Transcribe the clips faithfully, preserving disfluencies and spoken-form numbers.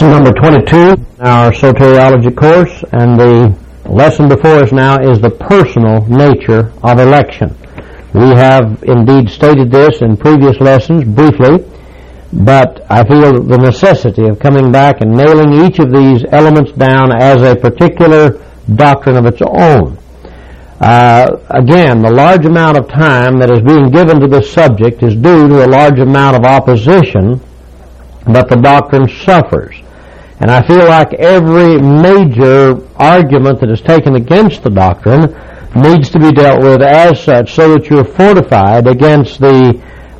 lesson number twenty-two in our soteriology course, and the lesson before us now is the personal nature of election. We have indeed stated this in previous lessons briefly, but I feel the necessity of coming back and nailing each of these elements down as a particular doctrine of its own. Uh, again, the large amount of time that is being given to this subject is due to a large amount of opposition, but the doctrine suffers. And I feel like every major argument that is taken against the doctrine needs to be dealt with as such, so that you're fortified against the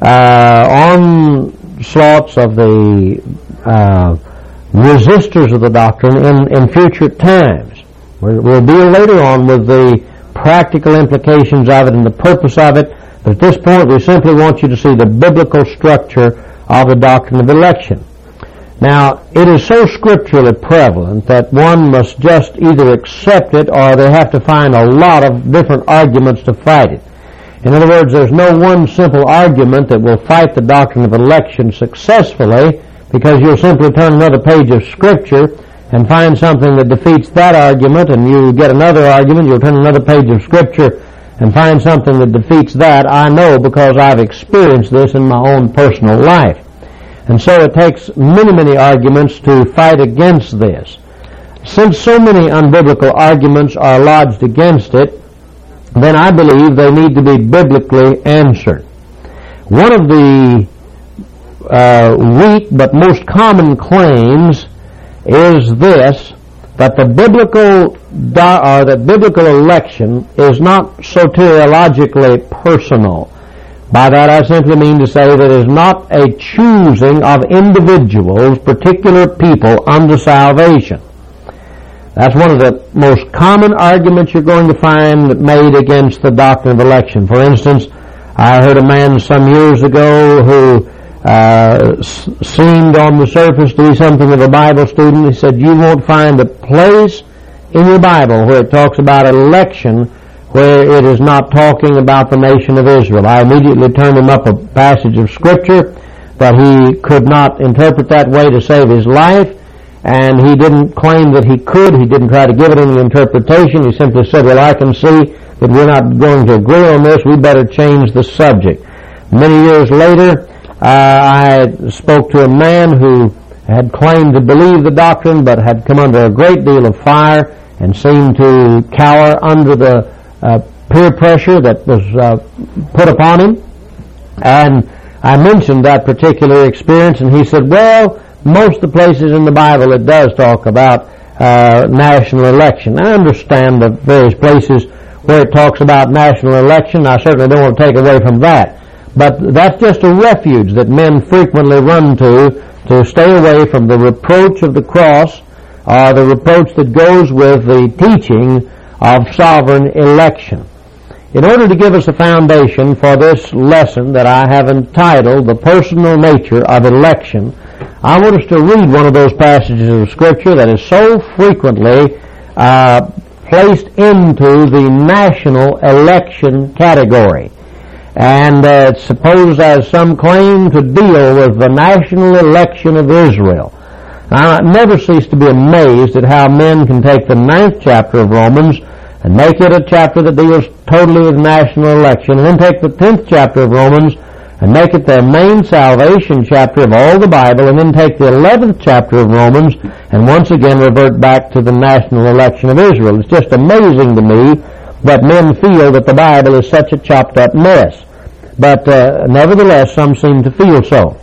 uh, onslaughts of the uh, resistors of the doctrine in, in future times. We'll deal later on with the practical implications of it and the purpose of it, but at this point we simply want you to see the biblical structure of the doctrine of election. Now, it is so scripturally prevalent that one must just either accept it or they have to find a lot of different arguments to fight it. In other words, there's no one simple argument that will fight the doctrine of election successfully, because you'll simply turn another page of Scripture and find something that defeats that argument, and you get another argument, you'll turn another page of Scripture and find something that defeats that. I know, because I've experienced this in my own personal life. And so it takes many, many arguments to fight against this. Since so many unbiblical arguments are lodged against it, then I believe they need to be biblically answered. One of the uh, weak but most common claims is this, that the biblical do- or that biblical election is not soteriologically personal. By that I simply mean to say that it is not a choosing of individuals, particular people, unto salvation. That's one of the most common arguments you're going to find made against the doctrine of election. For instance, I heard a man some years ago who uh, s- seemed on the surface to be something of a Bible student. He said, you won't find a place in your Bible where it talks about election where it is not talking about the nation of Israel. I immediately turned him up a passage of Scripture, but he could not interpret that way to save his life, and he didn't claim that he could. He didn't try to give it any interpretation. He simply said, well, I can see that we're not going to agree on this. We better change the subject. Many years later, uh, I spoke to a man who had claimed to believe the doctrine, but had come under a great deal of fire and seemed to cower under the Uh, peer pressure that was uh, put upon him. And I mentioned that particular experience, and he said, well, most of the places in the Bible it does talk about uh, national election. I understand the various places where it talks about national election. I certainly don't want to take away from that. But that's just a refuge that men frequently run to to stay away from the reproach of the cross, or the reproach that goes with the teaching of sovereign election. In order to give us a foundation for this lesson that I have entitled The Personal Nature of Election, I want us to read one of those passages of Scripture that is so frequently uh, placed into the national election category. And uh, it's supposed, as some claim, to deal with the national election of Israel. I never cease to be amazed at how men can take the ninth chapter of Romans and make it a chapter that deals totally with national election, and then take the tenth chapter of Romans and make it their main salvation chapter of all the Bible, and then take the eleventh chapter of Romans and once again revert back to the national election of Israel. It's just amazing to me that men feel that the Bible is such a chopped up mess. But uh, nevertheless, some seem to feel so.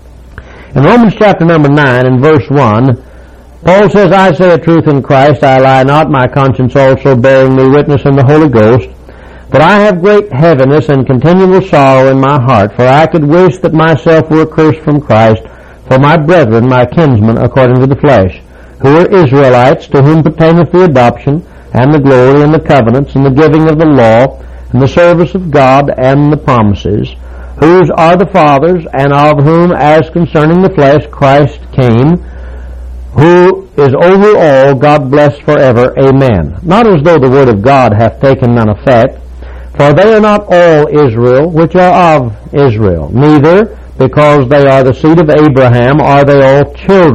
In Romans chapter number nine and verse one, Paul says, I say a truth in Christ, I lie not, my conscience also bearing me witness in the Holy Ghost, that I have great heaviness and continual sorrow in my heart, for I could wish that myself were accursed from Christ for my brethren, my kinsmen, according to the flesh, who are Israelites, to whom pertaineth the adoption, and the glory, and the covenants, and the giving of the law, and the service of God, and the promises, whose are the fathers, and of whom, as concerning the flesh, Christ came, who is over all, God bless forever. Amen. Not as though the word of God hath taken none effect, for they are not all Israel which are of Israel, neither because they are the seed of Abraham are they all children,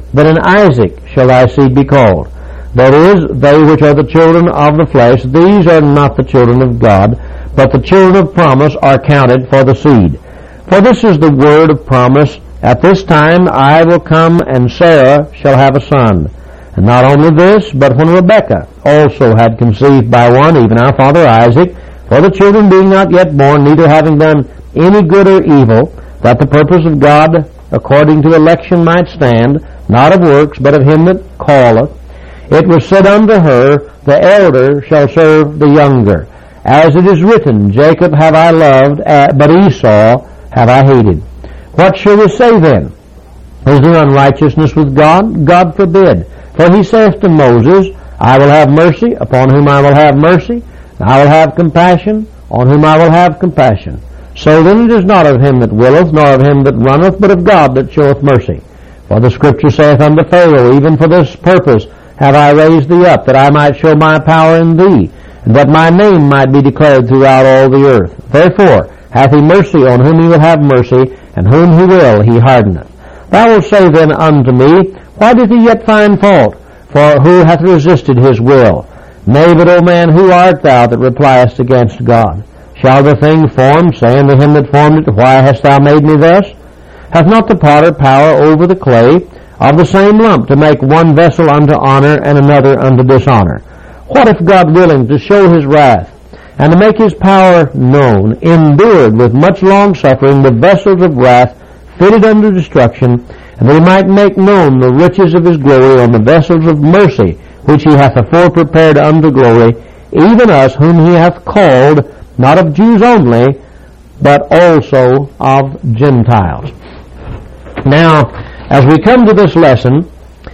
but in Isaac shall thy seed be called. That is, they which are the children of the flesh, these are not the children of God, but the children of promise are counted for the seed. For this is the word of promise, at this time I will come, and Sarah shall have a son. And not only this, but when Rebekah also had conceived by one, even our father Isaac, for the children being not yet born, neither having done any good or evil, that the purpose of God according to election might stand, not of works, but of him that calleth, it was said unto her, the elder shall serve the younger. As it is written, Jacob have I loved, but Esau have I hated. What shall we say then? Is there unrighteousness with God? God forbid. For he saith to Moses, I will have mercy upon whom I will have mercy, and I will have compassion on whom I will have compassion. So then it is not of him that willeth, nor of him that runneth, but of God that showeth mercy. For the Scripture saith unto Pharaoh, even for this purpose have I raised thee up, that I might show my power in thee, and that my name might be declared throughout all the earth. Therefore hath he mercy on whom he will have mercy, and whom he will he hardeneth. Thou wilt say then unto me, why doth he yet find fault? For who hath resisted his will? Nay, but, O man, who art thou that repliest against God? Shall the thing formed say unto him that formed it, why hast thou made me thus? Hath not the potter power over the clay of the same lump to make one vessel unto honor and another unto dishonor? What if God willing to show his wrath and to make his power known, endured with much long-suffering the vessels of wrath fitted unto destruction, and that he might make known the riches of his glory on the vessels of mercy, which he hath afore prepared unto glory, even us whom he hath called, not of Jews only, but also of Gentiles. Now, as we come to this lesson,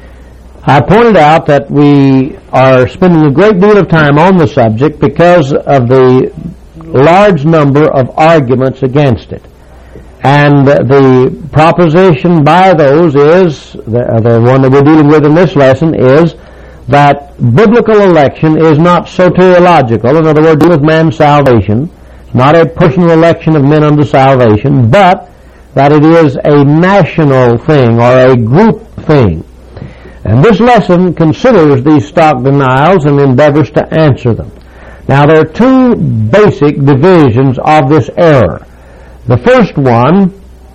I pointed out that we are spending a great deal of time on the subject because of the large number of arguments against it. And the proposition by those is, the, the one that we're dealing with in this lesson is, that biblical election is not soteriological, in other words, deal with man's salvation, not a personal election of men unto salvation, but that it is a national thing or a group thing. And this lesson considers these stock denials and endeavors to answer them. Now, there are two basic divisions of this error. The first one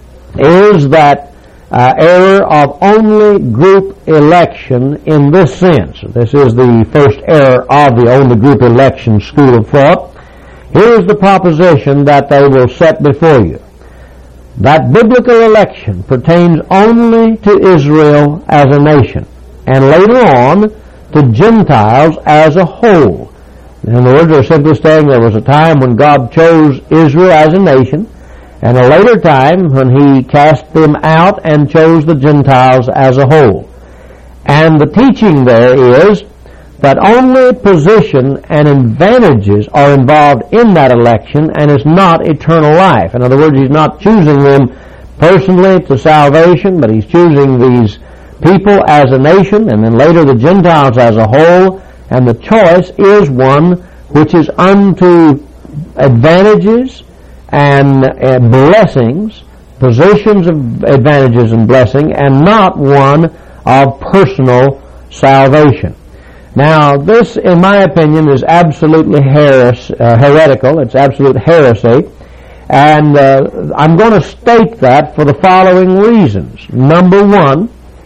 is that uh, error of only group election in this sense. This is the first error of the only group election school of thought. Here is the proposition that they will set before you. That biblical election pertains only to Israel as a nation, and later on to Gentiles as a whole. In other words, they're simply saying there was a time when God chose Israel as a nation, and a later time when he cast them out and chose the Gentiles as a whole. And the teaching there is that only position and advantages are involved in that election, and it's not eternal life. In other words, he's not choosing them personally to salvation, but he's choosing these people as a nation, and then later the Gentiles as a whole, and the choice is one which is unto advantages and uh, blessings, positions of advantages and blessing, and not one of personal salvation. Now, this, in my opinion, is absolutely heres- uh, heretical. It's absolute heresy. And uh, I'm going to state that for the following reasons. Number one,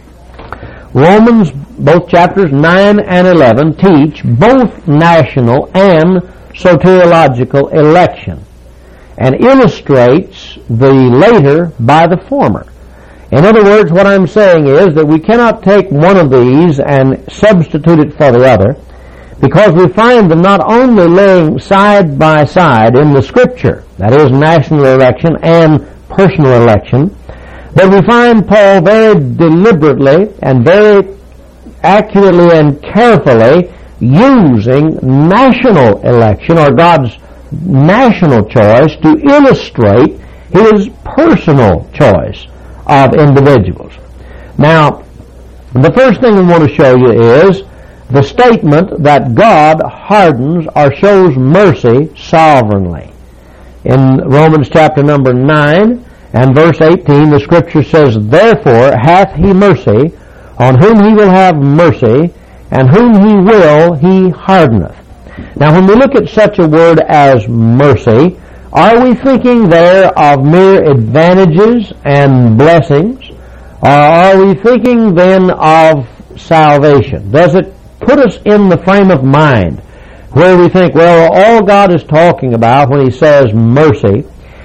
Romans, both chapters nine and eleven, teach both national and soteriological election, and illustrates the later by the former. In other words, what I'm saying is that we cannot take one of these and substitute it for the other, because we find them not only laying side by side in the Scripture, that is, national election and personal election, but we find Paul very deliberately and very accurately and carefully using national election, or God's national choice, to illustrate his personal choice of individuals. Now, the first thing we want to show you is the statement that God hardens or shows mercy sovereignly. In Romans chapter number nine and verse eighteen, the Scripture says, "Therefore hath he mercy on whom he will have mercy, and whom he will he hardeneth. Now when we look at such a word as mercy, are we thinking there of mere advantages and blessings, or are we thinking then of salvation? Does it put us in the frame of mind where we think, well, all God is talking about when he says mercy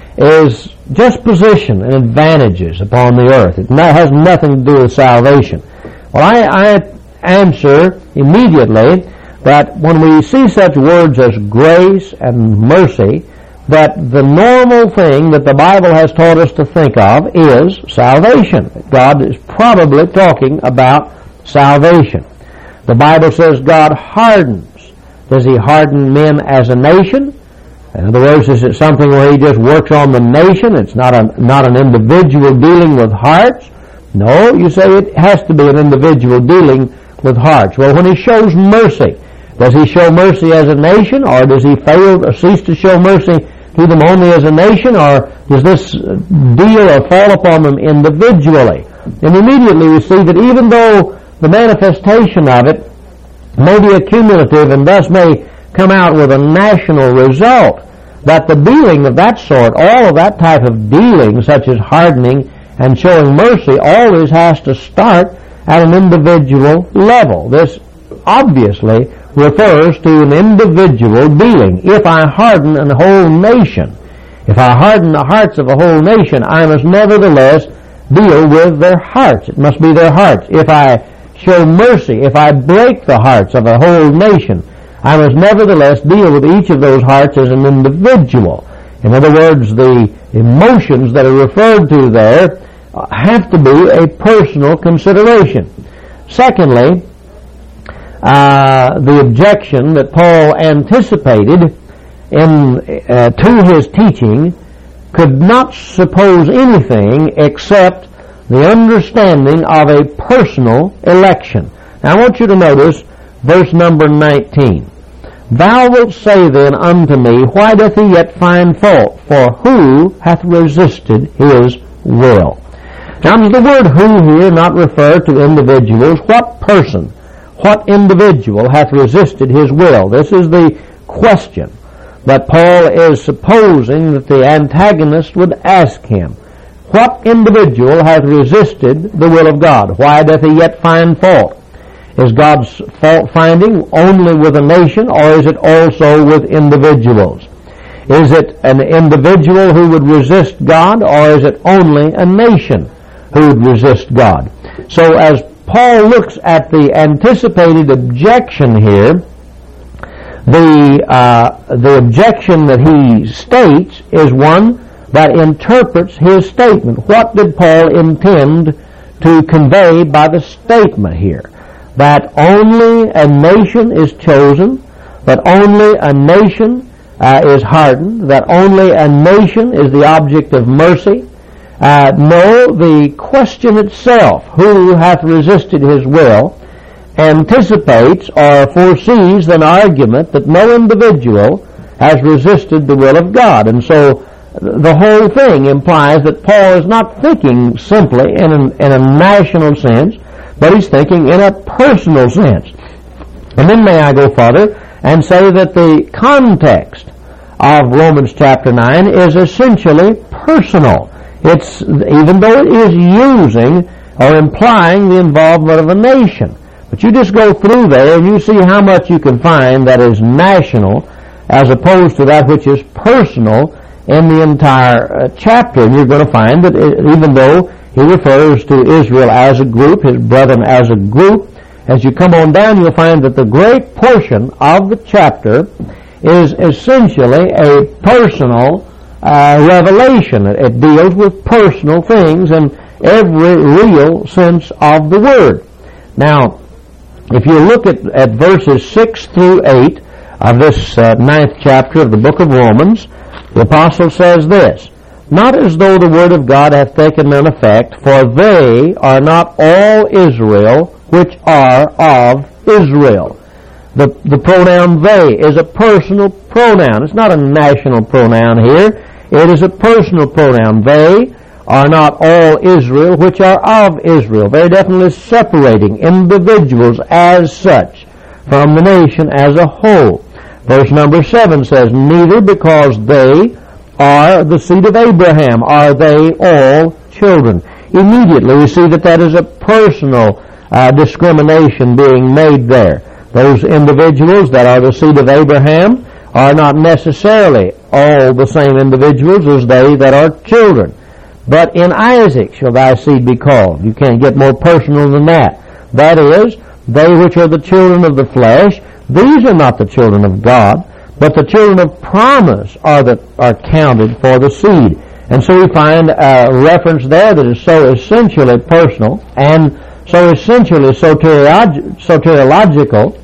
is just position and advantages upon the earth. It has nothing to do with salvation. Well, I, I answer immediately that when we see such words as grace and mercy, that the normal thing that the Bible has taught us to think of is salvation. God is probably talking about salvation. The Bible says God hardens. Does he harden men as a nation? In other words, is it something where he just works on the nation? It's not a, not an individual dealing with hearts? No, you say it has to be an individual dealing with hearts. Well, when he shows mercy, does he show mercy as a nation, or does he fail or cease to show mercy to them only as a nation, or does this deal or fall upon them individually? And immediately we see that even though the manifestation of it may be accumulative and thus may come out with a national result, that the dealing of that sort, all of that type of dealing, such as hardening and showing mercy, always has to start at an individual level. This obviously refers to an individual dealing. If I harden a whole nation, if I harden the hearts of a whole nation, I must nevertheless deal with their hearts. It must be their hearts. If I show mercy, if I break the hearts of a whole nation, I must nevertheless deal with each of those hearts as an individual. In other words, the emotions that are referred to there have to be a personal consideration. Secondly, uh, the objection that Paul anticipated in uh, to his teaching could not suppose anything except the understanding of a personal election. Now I want you to notice verse number nineteen. Thou wilt say then unto me, why doth he yet find fault? For who hath resisted his will? Now does the word who here not refer to individuals? What person, what individual hath resisted his will? This is the question that Paul is supposing that the antagonist would ask him. What individual hath resisted the will of God? Why doth he yet find fault? Is God's fault finding only with a nation, or is it also with individuals? Is it an individual who would resist God, or is it only a nation who would resist God? So as Paul looks at the anticipated objection here, the uh, the objection that he states is one that interprets his statement. What did Paul intend to convey by the statement here? That only a nation is chosen, that only a nation uh, is hardened, that only a nation is the object of mercy. Uh, no, the question itself, who hath resisted his will, anticipates or foresees an argument that no individual has resisted the will of God. And so the whole thing implies that Paul is not thinking simply in, an, in a national sense, but he's thinking in a personal sense. And then may I go further and say that the context of Romans chapter nine is essentially personal. It's, even though it is using or implying the involvement of a nation. But you just go through there and you see how much you can find that is national as opposed to that which is personal in the entire uh, chapter. And you're going to find that it, even though he refers to Israel as a group, his brethren as a group, as you come on down you'll find that the great portion of the chapter is essentially a personal uh, revelation. It, it deals with personal things in every real sense of the word. Now, if you look at, at verses six through eight of this uh, ninth chapter of the book of Romans, the apostle says this, not as though the word of God hath taken none effect, for they are not all Israel which are of Israel. The, the pronoun they is a personal pronoun. It's not a national pronoun here. It is a personal pronoun. They are not all Israel which are of Israel. Very definitely separating individuals as such from the nation as a whole. Verse number seven says, neither because they are the seed of Abraham are they all children. Immediately we see that that is a personal uh, discrimination being made there. Those individuals that are the seed of Abraham are not necessarily all the same individuals as they that are children. But in Isaac shall thy seed be called. You can't get more personal than that. That is, they which are the children of the flesh, these are not the children of God, but the children of promise are that are counted for the seed. And so we find a reference there that is so essentially personal and so essentially soteriolog- soteriological,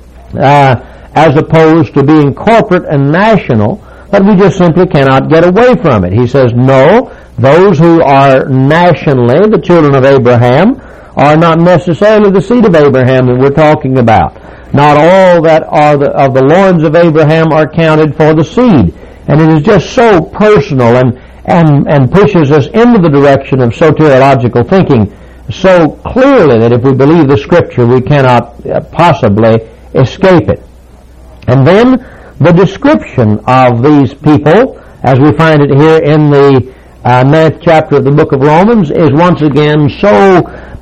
uh, as opposed to being corporate and national, that we just simply cannot get away from it. He says, no, those who are nationally the children of Abraham are not necessarily the seed of Abraham that we're talking about. Not all that are the, of the loins of Abraham are counted for the seed. And it is just so personal and, and, and pushes us into the direction of soteriological thinking so clearly that if we believe the Scripture, we cannot possibly escape it. And then the description of these people, as we find it here in the uh, ninth chapter of the book of Romans, is once again so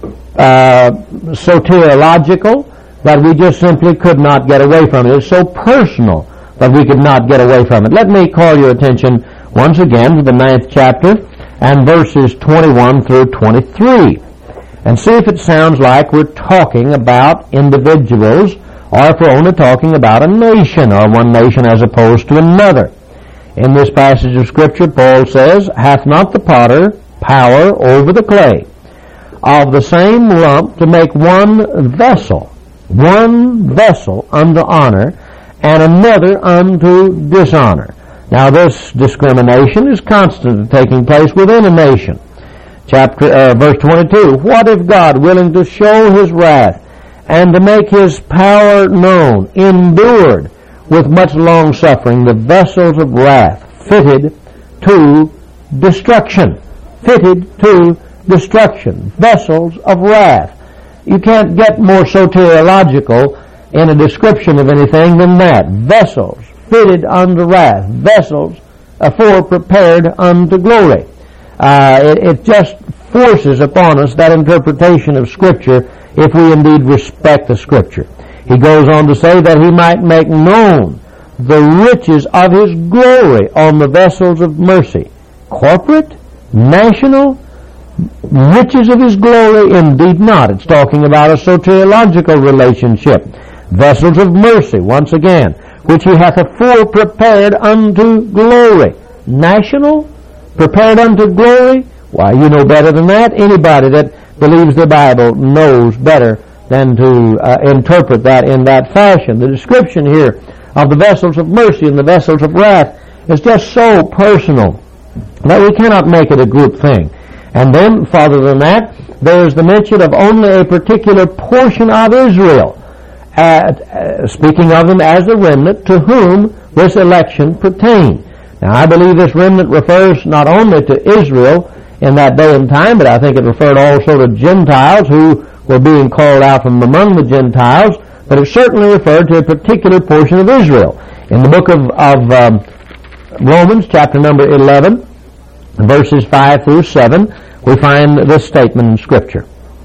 uh, soteriological that we just simply could not get away from it. It's so personal that we could not get away from it. Let me call your attention once again to the ninth chapter and verses twenty-one through twenty-three, and see if it sounds like we're talking about individuals or if we're only talking about a nation, or one nation as opposed to another. In this passage of Scripture, Paul says, hath not the potter power over the clay, of the same lump to make one vessel, one vessel unto honor, and another unto dishonor. Now this discrimination is constantly taking place within a nation. Chapter, uh, verse twenty-two, what if God, willing to show his wrath, and to make his power known, endured with much long suffering the vessels of wrath, fitted to destruction. Fitted to destruction. Vessels of wrath. You can't get more soteriological in a description of anything than that. Vessels fitted unto wrath. Vessels afore prepared unto glory. Uh, it, it just forces upon us that interpretation of Scripture if we indeed respect the Scripture. He goes on to say that he might make known the riches of his glory on the vessels of mercy. Corporate? National? Riches of his glory? Indeed not. It's talking about a soteriological relationship. Vessels of mercy, once again, which he hath afore prepared unto glory. National? Prepared unto glory? Why, you know better than that. Anybody that believes the Bible knows better than to uh, interpret that in that fashion. The description here of the vessels of mercy and the vessels of wrath is just so personal that we cannot make it a group thing. And then, further than that, there is the mention of only a particular portion of Israel, uh, uh, speaking of them as a remnant to whom this election pertained. Now, I believe this remnant refers not only to Israel in that day and time, but I think it referred also to Gentiles who were being called out from among the Gentiles, but it certainly referred to a particular portion of Israel. In the book of, of um, Romans, chapter number eleven, verses five through seven, we find this statement in Scripture.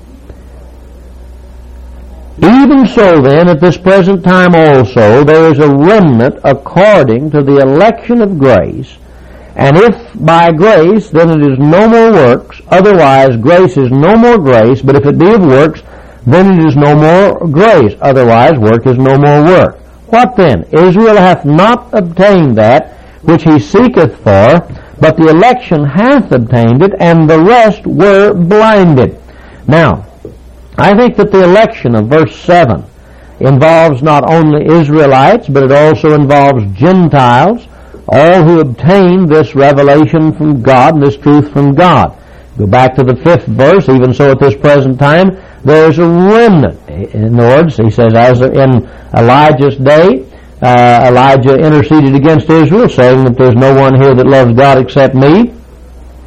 Even so then, at this present time also, there is a remnant according to the election of grace. And if by grace, then it is no more works. Otherwise, grace is no more grace. But if it be of works, then it is no more grace. Otherwise, work is no more work. What then? Israel hath not obtained that which he seeketh for, but the election hath obtained it, and the rest were blinded. Now, I think that the election of verse seven involves not only Israelites, but it also involves Gentiles, all who obtained this revelation from God and this truth from God. Go back to the fifth verse. Even so at this present time, there is a remnant. In other words, he says, as in Elijah's day, uh, Elijah interceded against Israel, saying that there's no one here that loves God except me.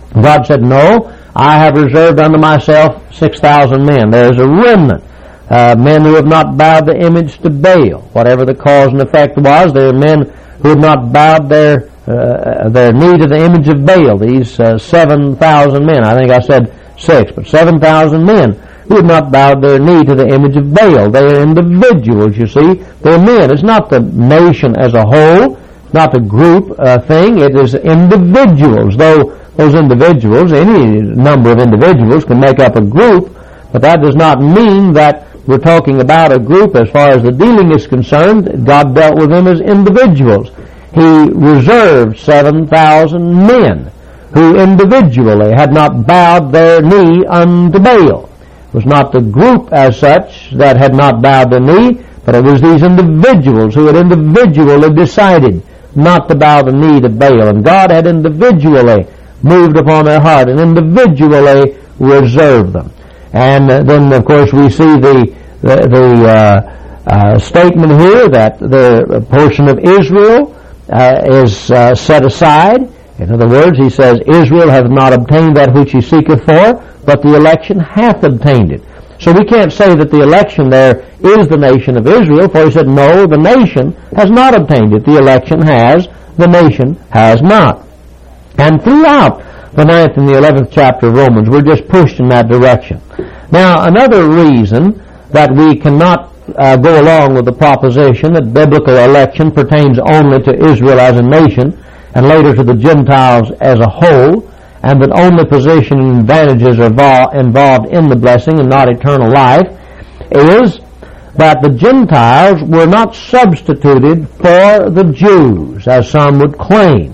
God said, no, I have reserved unto myself six thousand men. There is a remnant, uh, men who have not bowed the image to Baal. Whatever the cause and effect was, there are men who have not bowed their uh, their knee to the image of Baal. These uh, seven thousand men, I think I said six, but seven thousand men who have not bowed their knee to the image of Baal. They are individuals, you see. They're men. It's not the nation as a whole, not a group uh, thing. It is individuals, though those individuals, any number of individuals can make up a group, but that does not mean that we're talking about a group as far as the dealing is concerned. God dealt with them as individuals. He reserved seven thousand men who individually had not bowed their knee unto Baal. It was not the group as such that had not bowed their knee, but it was these individuals who had individually decided not to bow the knee to Baal. And God had individually moved upon their heart and individually reserved them. And uh, then, of course, we see the the, the uh, uh, statement here that the portion of Israel uh, is uh, set aside. In other words, he says, Israel hath not obtained that which he seeketh for, but the election hath obtained it. So we can't say that the election there is the nation of Israel, for he said, no, the nation has not obtained it. The election has, the nation has not. And throughout the ninth and the eleventh chapter of Romans, we're just pushed in that direction. Now, another reason that we cannot uh, go along with the proposition that biblical election pertains only to Israel as a nation and later to the Gentiles as a whole, and that only positioning advantages are involved in the blessing and not eternal life, is that the Gentiles were not substituted for the Jews, as some would claim.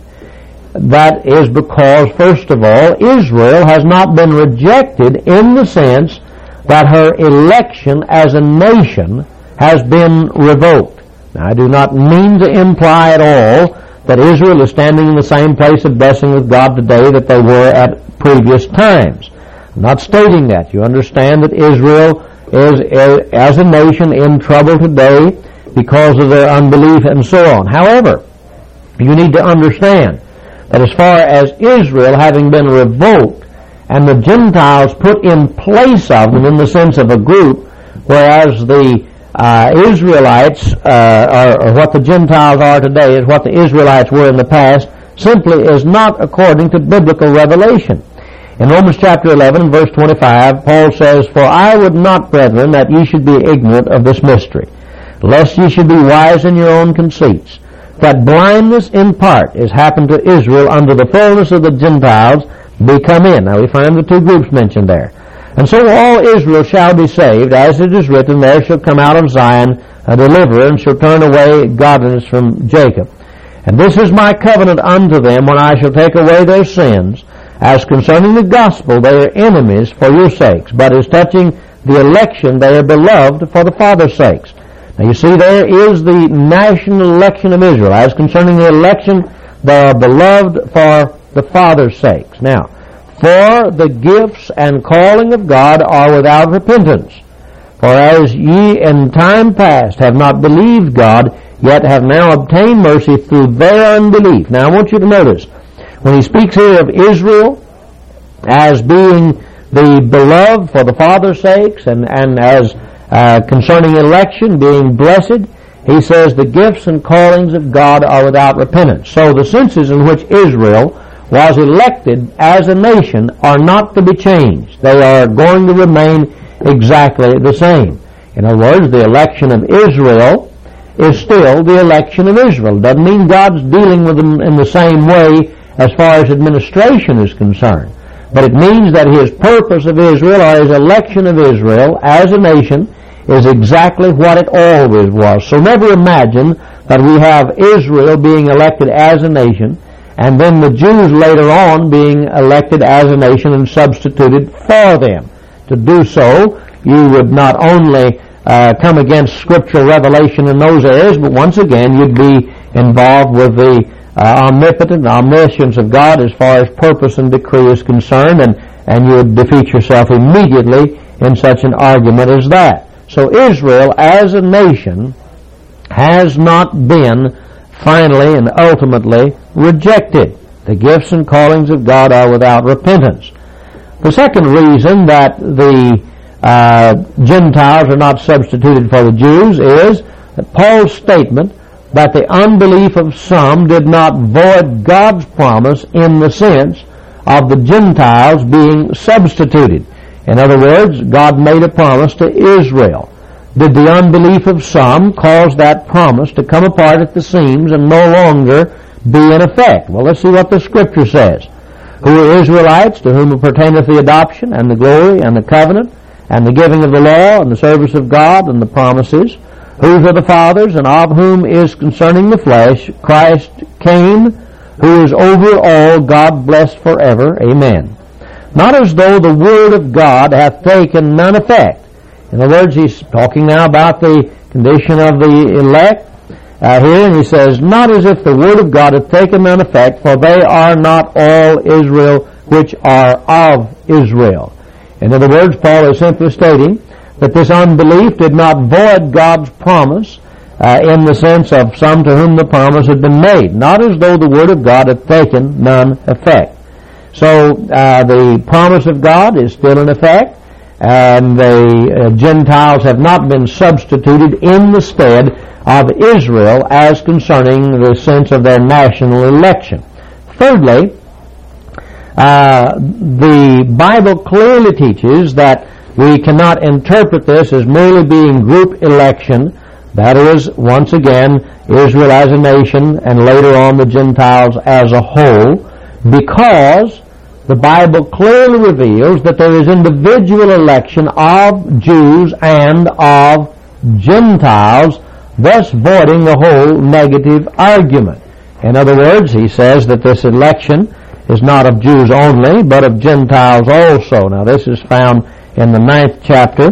That is because, first of all, Israel has not been rejected in the sense that her election as a nation has been revoked. Now, I do not mean to imply at all that Israel is standing in the same place of blessing with God today that they were at previous times. I'm not stating that. You understand that Israel is, as a nation, in trouble today because of their unbelief and so on. However, you need to understand that as far as Israel having been revoked and the Gentiles put in place of them in the sense of a group, whereas the uh, Israelites, uh, or, or what the Gentiles are today is what the Israelites were in the past, simply is not according to biblical revelation. In Romans chapter eleven, verse twenty-five, Paul says, For I would not, brethren, that ye should be ignorant of this mystery, lest ye should be wise in your own conceits, that blindness in part is happened to Israel under the fullness of the Gentiles be come in. Now we find the two groups mentioned there. And so all Israel shall be saved, as it is written, there shall come out of Zion a deliverer, and shall turn away godliness from Jacob. And this is my covenant unto them, when I shall take away their sins. As concerning the gospel, they are enemies for your sakes, but as touching the election, they are beloved for the Father's sakes. Now you see, there is the national election of Israel. As concerning the election, they are beloved for the Father's sakes. Now, for the gifts and calling of God are without repentance. For as ye in time past have not believed God, yet have now obtained mercy through their unbelief. Now I want you to notice, when he speaks here of Israel as being the beloved for the Father's sakes, and, and as uh, concerning election being blessed, he says the gifts and callings of God are without repentance. So the senses in which Israel was elected as a nation are not to be changed. They are going to remain exactly the same. In other words, the election of Israel is still the election of Israel. It doesn't mean God's dealing with them in the same way as far as administration is concerned. But it means that his purpose of Israel, or his election of Israel as a nation, is exactly what it always was. So never imagine that we have Israel being elected as a nation, and then the Jews later on being elected as a nation and substituted for them. To do so, you would not only uh, come against scriptural revelation in those areas, but once again you'd be involved with the uh, omnipotent omniscience of God as far as purpose and decree is concerned, and, and you would defeat yourself immediately in such an argument as that. So Israel as a nation has not been finally and ultimately rejected. The gifts and callings of God are without repentance. The second reason that the uh, Gentiles are not substituted for the Jews is that Paul's statement that the unbelief of some did not void God's promise in the sense of the Gentiles being substituted. In other words, God made a promise to Israel. Did the unbelief of some cause that promise to come apart at the seams and no longer be in effect? Well, let's see what the Scripture says. Who are Israelites, to whom pertaineth the adoption, and the glory, and the covenant, and the giving of the law, and the service of God, and the promises? Whose are the fathers, and of whom is concerning the flesh Christ came, who is over all, God blessed forever. Amen. Not as though the word of God hath taken none effect. In other words, he's talking now about the condition of the elect uh, here, and he says, not as if the word of God hath taken none effect, for they are not all Israel which are of Israel. In other words, Paul is simply stating that this unbelief did not void God's promise uh, in the sense of some to whom the promise had been made, not as though the word of God had taken none effect. So uh, the promise of God is still in effect, and the uh, Gentiles have not been substituted in the stead of Israel as concerning the sense of their national election. Thirdly, uh, the Bible clearly teaches that we cannot interpret this as merely being group election, that is, once again, Israel as a nation and later on the Gentiles as a whole, because the Bible clearly reveals that there is individual election of Jews and of Gentiles, thus voiding the whole negative argument. In other words, he says that this election is not of Jews only, but of Gentiles also. Now, this is found in the ninth chapter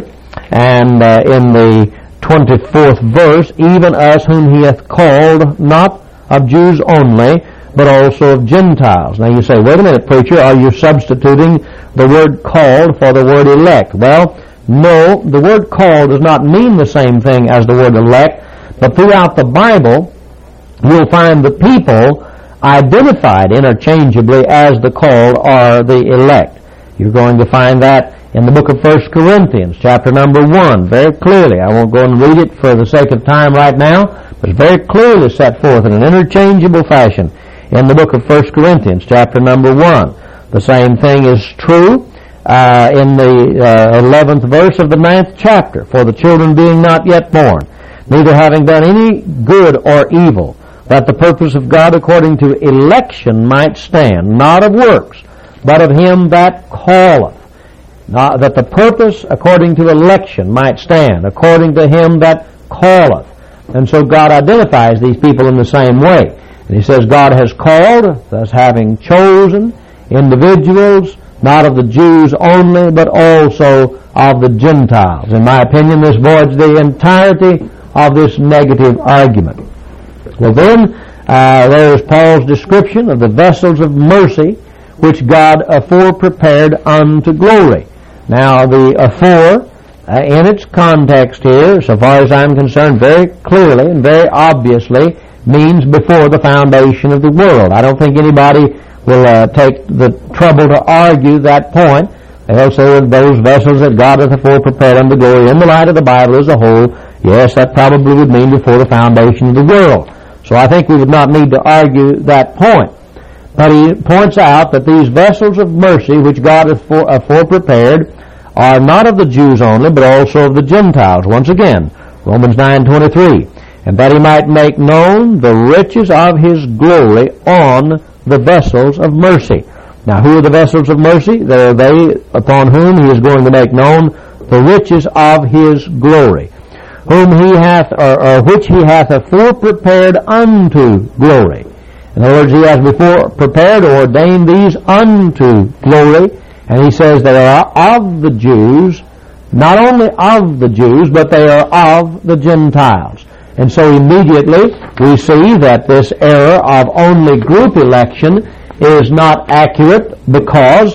and uh, in the twenty-fourth verse, even us whom he hath called, not of Jews only, but also of Gentiles. Now you say, wait a minute, preacher, are you substituting the word called for the word elect? Well, no, the word called does not mean the same thing as the word elect, but throughout the Bible, you'll find the people identified interchangeably as the called or the elect. You're going to find that in the book of First Corinthians, chapter number one, very clearly. I won't go and read it for the sake of time right now, but it's very clearly set forth in an interchangeable fashion in the book of First Corinthians, chapter number one. The same thing is true uh, in the uh, eleventh verse of the ninth chapter. For the children being not yet born, neither having done any good or evil, that the purpose of God according to election might stand, not of works, but of him that calleth. Not, that the purpose according to election might stand, according to him that calleth. And so God identifies these people in the same way. And he says God has called, thus having chosen individuals, not of the Jews only, but also of the Gentiles. In my opinion, this voids the entirety of this negative argument. Well then, uh, there is Paul's description of the vessels of mercy which God afore prepared unto glory. Now, the afore, uh, in its context here, so far as I'm concerned, very clearly and very obviously means before the foundation of the world. I don't think anybody will uh, take the trouble to argue that point. They'll say that those vessels that God hath afore prepared unto glory in the light of the Bible as a whole, yes, that probably would mean before the foundation of the world. So I think we would not need to argue that point. But he points out that these vessels of mercy which God hath afore prepared are not of the Jews only, but also of the Gentiles. Once again, Romans nine twenty-three. And that he might make known the riches of his glory on the vessels of mercy. Now, who are the vessels of mercy? They are they upon whom he is going to make known the riches of his glory, whom he hath, or, or which he hath afore prepared unto glory. In other words, he has before prepared or ordained these unto glory, and he says they are of the Jews, not only of the Jews, but they are of the Gentiles. And so immediately we see that this error of only group election is not accurate, because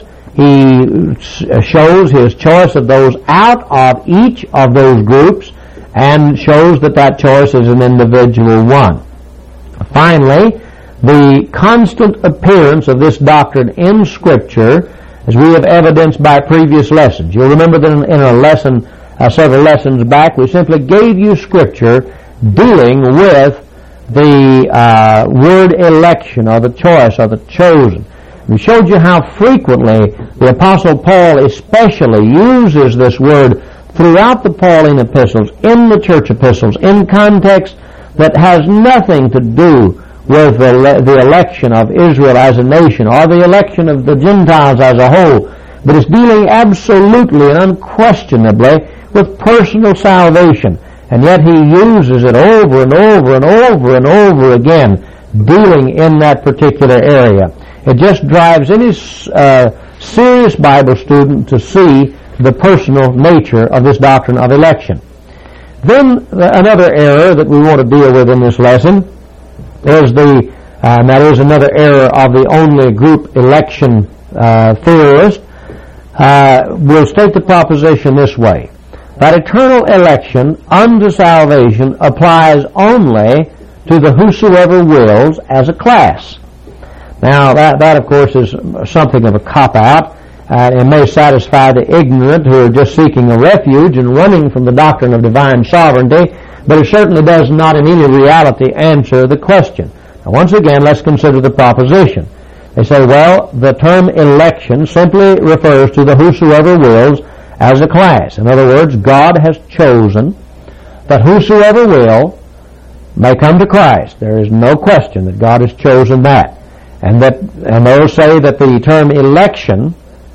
he shows his choice of those out of each of those groups and shows that that choice is an individual one. Finally, the constant appearance of this doctrine in Scripture, as we have evidenced by previous lessons. You'll remember that in, in a lesson, uh, several lessons back, we simply gave you Scripture dealing with the uh, word election, or the choice, or the chosen. We showed you how frequently the Apostle Paul especially uses this word throughout the Pauline epistles, in the church epistles, in context that has nothing to do with the, the election of Israel as a nation, or the election of the Gentiles as a whole, but it's dealing absolutely and unquestionably with personal salvation. And yet he uses it over and over and over and over again, dealing in that particular area. It just drives any uh, serious Bible student to see the personal nature of this doctrine of election. Then uh, another error that we want to deal with in this lesson is the, uh, and that is another error of the only group election uh, theorist. Uh, we'll state the proposition this way: that eternal election unto salvation applies only to the whosoever wills as a class. Now, that, that of course is something of a cop-out, uh, and may satisfy the ignorant who are just seeking a refuge and running from the doctrine of divine sovereignty, but it certainly does not in any reality answer the question. Now, once again, let's consider the proposition. They say, well, the term election simply refers to the whosoever wills as a class. In other words, God has chosen that whosoever will may come to Christ. There is no question that God has chosen that. And that, and they'll say that the term election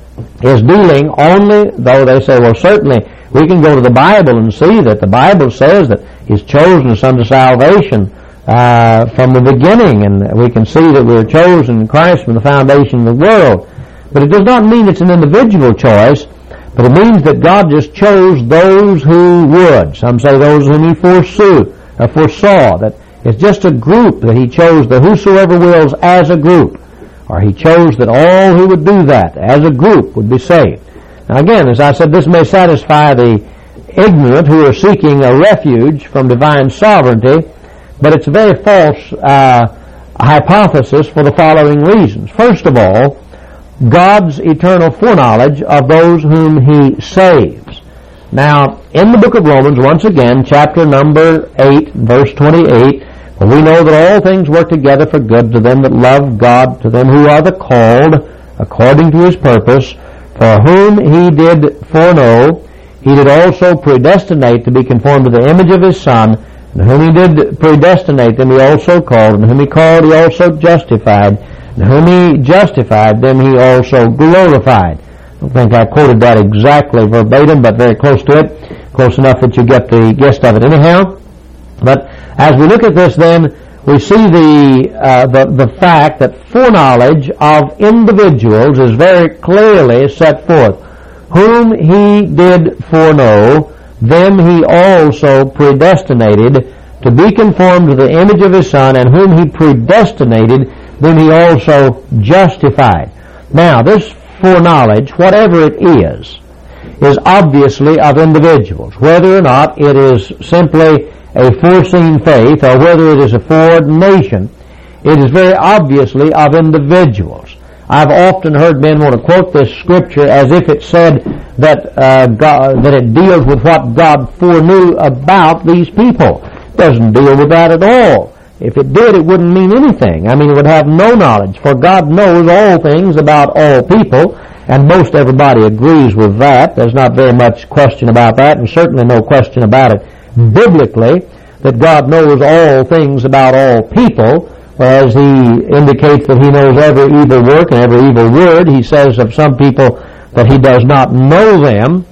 is dealing only, though they say, well, certainly we can go to the Bible and see that the Bible says that He's chosen us unto salvation uh, from the beginning, and we can see that we're chosen in Christ from the foundation of the world. But it does not mean it's an individual choice, but it means that God just chose those who would. Some say those whom He foresaw, or foresaw, that it's just a group that He chose, the whosoever wills as a group. Or He chose that all who would do that as a group would be saved. Now again, as I said, this may satisfy the ignorant who are seeking a refuge from divine sovereignty, but it's a very false uh, hypothesis for the following reasons. First of all, God's eternal foreknowledge of those whom He saves. Now, in the book of Romans, once again, chapter number eight, verse twenty-eight, we know that all things work together for good to them that love God, to them who are the called, according to His purpose, for whom He did foreknow, He did also predestinate to be conformed to the image of His Son, and whom He did predestinate, them He also called, and whom He called, He also justified, and whom He justified, them He also glorified. I don't think I quoted that exactly verbatim, but very close to it, close enough that you get the gist of it anyhow. But as we look at this, then, we see the, uh, the the fact that foreknowledge of individuals is very clearly set forth. Whom He did foreknow, them He also predestinated to be conformed to the image of His Son, and whom He predestinated, them He also justified. Now, this foreknowledge, whatever it is, is obviously of individuals, whether or not it is simply a foreseen faith, or whether it is a foreordination. It is very obviously of individuals. I've often heard men want to quote this scripture as if it said that uh, God, that it deals with what God foreknew about these people. It doesn't deal with that at all. If it did, it wouldn't mean anything. I mean, it would have no knowledge, for God knows all things about all people, and most everybody agrees with that. There's not very much question about that, and certainly no question about it biblically, that God knows all things about all people, whereas He indicates that He knows every evil work and every evil word. He says of some people that He does not know them.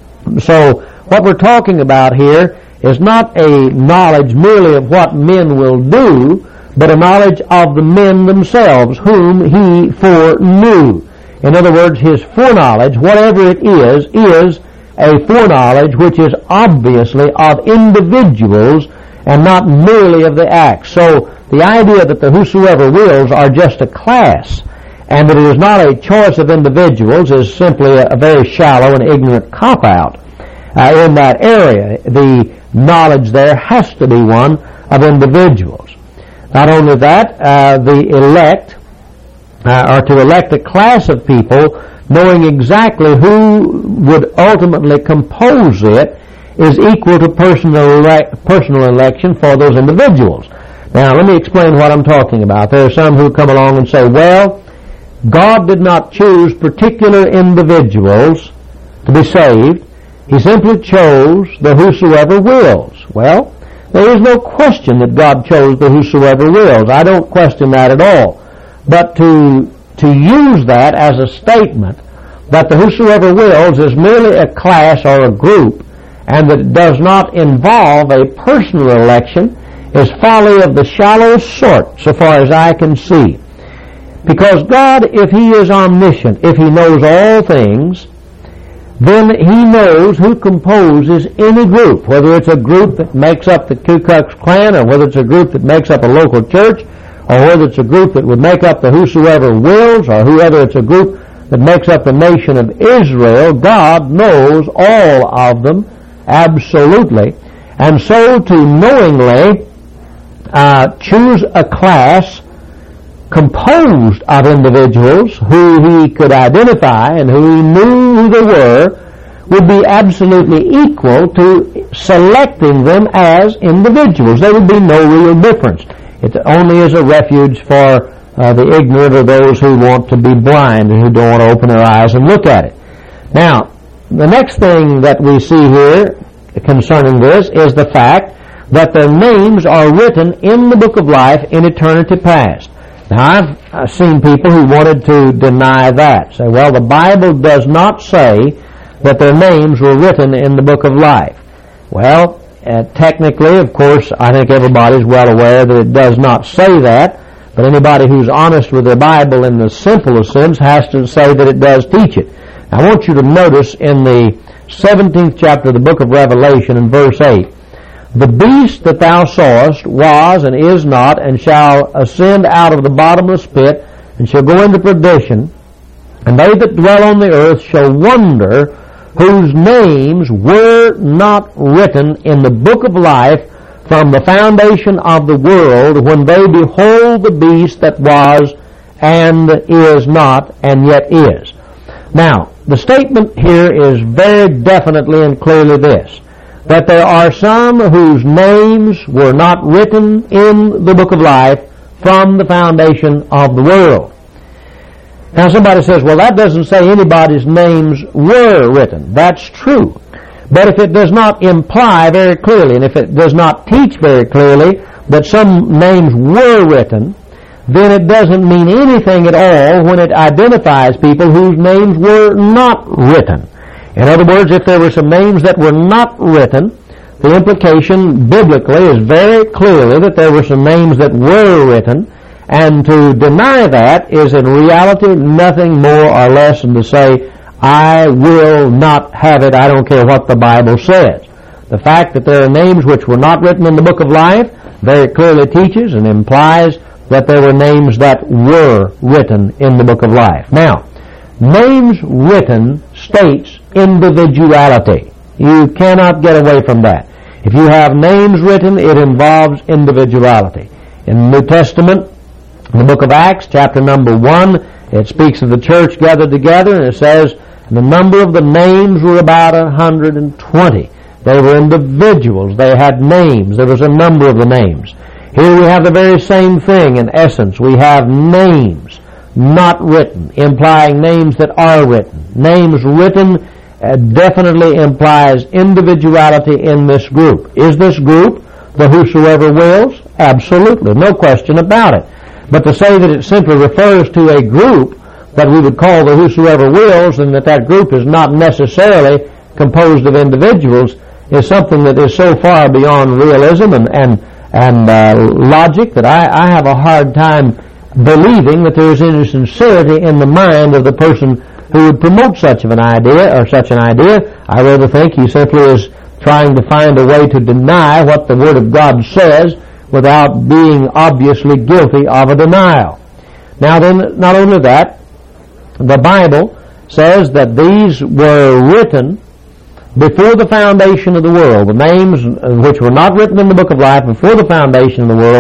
So what we're talking about here is not a knowledge merely of what men will do, but a knowledge of the men themselves, whom He foreknew. In other words, His foreknowledge, whatever it is, is a foreknowledge which is obviously of individuals and not merely of the acts. So the idea that the whosoever wills are just a class and that it is not a choice of individuals is simply a, a very shallow and ignorant cop-out uh, in that area. The knowledge there has to be one of individuals. Not only that, uh, the elect uh, are to elect a class of people knowing exactly who would ultimately compose it is equal to personal, ele- personal election for those individuals. Now, let me explain what I'm talking about. There are some who come along and say, well, God did not choose particular individuals to be saved. He simply chose the whosoever wills. Well, there is no question that God chose the whosoever wills. I don't question that at all. But to, to use that as a statement that the whosoever wills is merely a class or a group and that it does not involve a personal election is folly of the shallowest sort, so far as I can see. Because God, if He is omniscient, if He knows all things, then He knows who composes any group, whether it's a group that makes up the Ku Klux Klan, or whether it's a group that makes up a local church, or whether it's a group that would make up the whosoever wills, or whether it's a group that makes up the nation of Israel. God knows all of them absolutely. And so to knowingly uh, choose a class composed of individuals who He could identify and who He knew who they were would be absolutely equal to selecting them as individuals. There would be no real difference. It only is a refuge for uh, the ignorant or those who want to be blind and who don't want to open their eyes and look at it. Now, the next thing that we see here concerning this is the fact that their names are written in the book of life in eternity past. Now, I've, I've seen people who wanted to deny that. Say, well, the Bible does not say that their names were written in the book of life. Well, uh, technically, of course, I think everybody's well aware that it does not say that, but anybody who's honest with their Bible in the simplest sense has to say that it does teach it. Now, I want you to notice in the seventeenth chapter of the book of Revelation in verse eight, the beast that thou sawest was and is not, and shall ascend out of the bottomless pit, and shall go into perdition. And they that dwell on the earth shall wonder, whose names were not written in the book of life from the foundation of the world, when they behold the beast that was and is not and yet is. Now, the statement here is very definitely and clearly this, that there are some whose names were not written in the book of life from the foundation of the world. Now somebody says, well, that doesn't say anybody's names were written. That's true. But if it does not imply very clearly, and if it does not teach very clearly that some names were written, then it doesn't mean anything at all when it identifies people whose names were not written. In other words, if there were some names that were not written, the implication biblically is very clearly that there were some names that were written, and to deny that is in reality nothing more or less than to say, I will not have it, I don't care what the Bible says. The fact that there are names which were not written in the book of life very clearly teaches and implies that there were names that were written in the book of life. Now, names written states individuality. You cannot get away from that. If you have names written, it involves individuality. In the New Testament, in the book of Acts, chapter number one, it speaks of the church gathered together, and it says, the number of the names were about one hundred twenty. They were individuals. They had names. There was a number of the names. Here we have the very same thing in essence. We have names not written, implying names that are written. Names written uh, definitely implies individuality in this group. Is this group the whosoever wills? Absolutely, no question about it. But to say that it simply refers to a group that we would call the whosoever wills, and that that group is not necessarily composed of individuals, is something that is so far beyond realism and and, and uh, logic that I, I have a hard time believing that there is any sincerity in the mind of the person who would promote such of an idea or such an idea. I rather think he simply is trying to find a way to deny what the Word of God says without being obviously guilty of a denial. Now then, not only that, the Bible says that these were written before the foundation of the world. The names which were not written in the book of life before the foundation of the world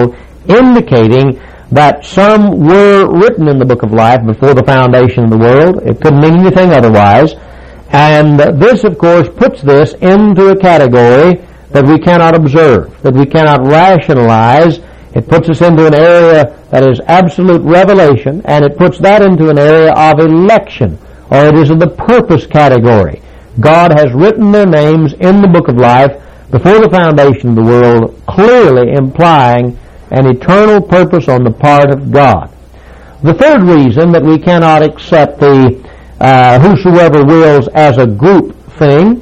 indicating that some were written in the book of life before the foundation of the world. It couldn't mean anything otherwise. And this, of course, puts this into a category that we cannot observe, that we cannot rationalize. It puts us into an area that is absolute revelation, and it puts that into an area of election, or it is in the purpose category. God has written their names in the book of life before the foundation of the world, clearly implying an eternal purpose on the part of God. The third reason that we cannot accept the uh, whosoever wills as a group thing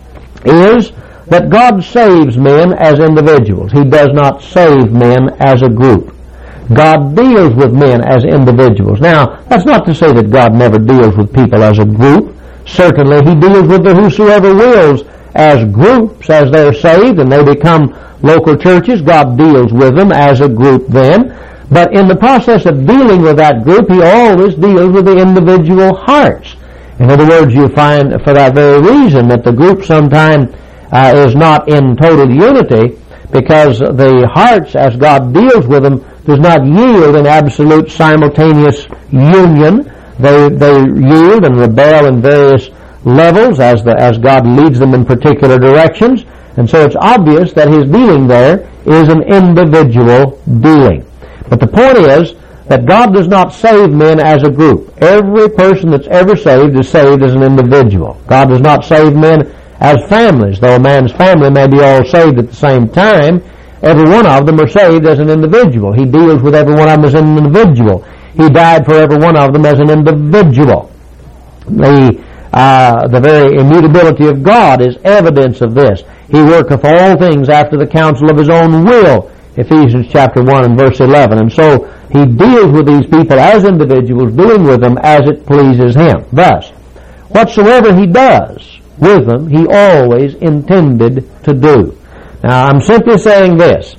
is that God saves men as individuals. He does not save men as a group. God deals with men as individuals. Now, that's not to say that God never deals with people as a group. Certainly, He deals with the whosoever wills as groups, as they're saved and they become local churches. God deals with them as a group then. But in the process of dealing with that group, He always deals with the individual hearts. In other words, you find for that very reason that the group sometimes uh, is not in total unity, because the hearts, as God deals with them, does not yield in absolute simultaneous union. They they yield and rebel in various levels as the as God leads them in particular directions. And so it's obvious that His dealing there is an individual dealing. But the point is that God does not save men as a group. Every person that's ever saved is saved as an individual. God does not save men as families. Though a man's family may be all saved at the same time, every one of them are saved as an individual. He deals with every one of them as an individual. He died for every one of them as an individual. The, uh, the very immutability of God is evidence of this. He worketh all things after the counsel of His own will, Ephesians chapter one and verse eleven. And so He deals with these people as individuals, doing with them as it pleases Him. Thus, whatsoever He does with them, He always intended to do. Now, I'm simply saying this.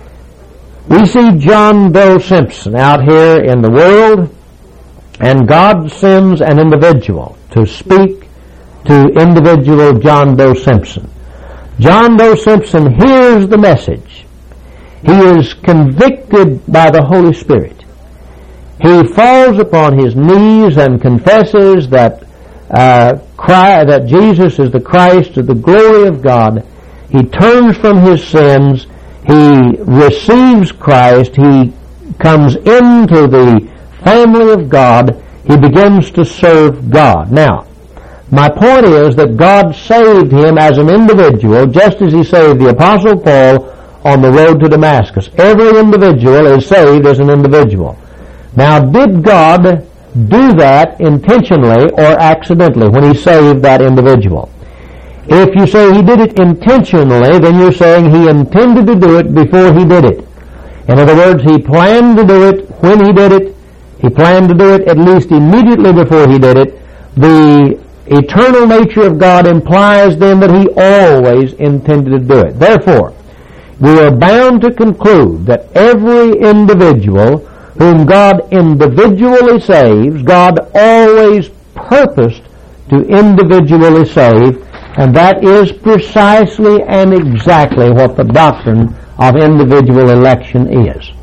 We see John Doe Simpson out here in the world, and God sends an individual to speak to individual John Doe Simpson. John Doe Simpson hears the message. He is convicted by the Holy Spirit. He falls upon his knees and confesses that uh, cry, that Jesus is the Christ to the glory of God. He turns from his sins. He receives Christ. He comes into the family of God. He begins to serve God. Now, my point is that God saved him as an individual, just as He saved the Apostle Paul on the road to Damascus. Every individual is saved as an individual. Now, did God do that intentionally or accidentally when He saved that individual? If you say He did it intentionally, then you're saying He intended to do it before He did it. In other words, He planned to do it when He did it. He planned to do it at least immediately before He did it. The eternal nature of God implies then that He always intended to do it. Therefore, we are bound to conclude that every individual whom God individually saves, God always purposed to individually save, and that is precisely and exactly what the doctrine of individual election is.